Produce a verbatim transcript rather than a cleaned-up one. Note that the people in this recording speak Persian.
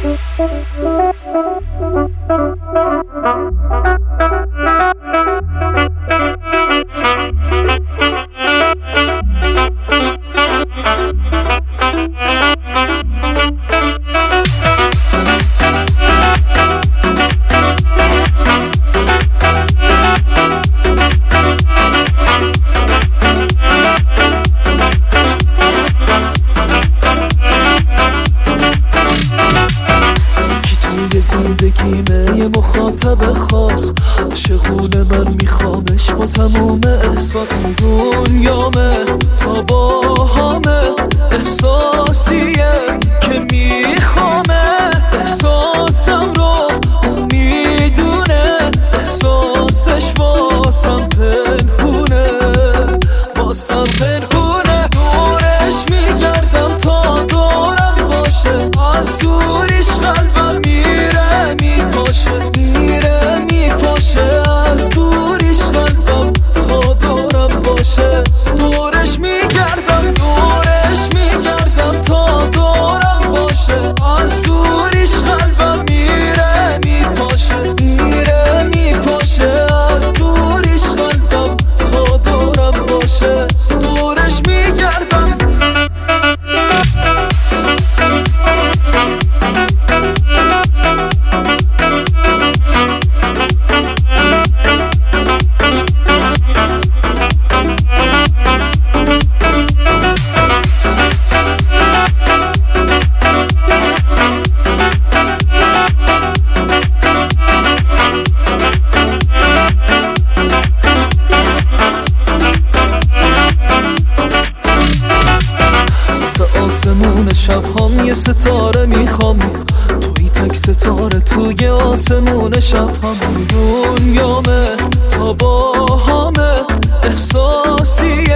زندگیمه یه مخاطب خاص، عاشقونه من میخوامش با تموم احساس. دنیامه تا با همه احساسیه که میخوامه، احساسم رو اون میدونه، احساسش واسم پنهونه، واسم پنهونه. دورش میگردم تا دورم باشه، از دوریش قلبم میره میپاشه، میره میپاشه، از دوریش قلبم تا دورم باشه. دورش میگردم دورش میگردم تا دورم باشه، از دوریش قلبم میره میپاشه، میره میپاشه، از دوریش قلبم تا دورم باشه. دورش میگردم. آسمون شب هم یه ستاره میخوام، توی تک ستاره توی آسمون شب هم. دنیامه تا با همه احساسیه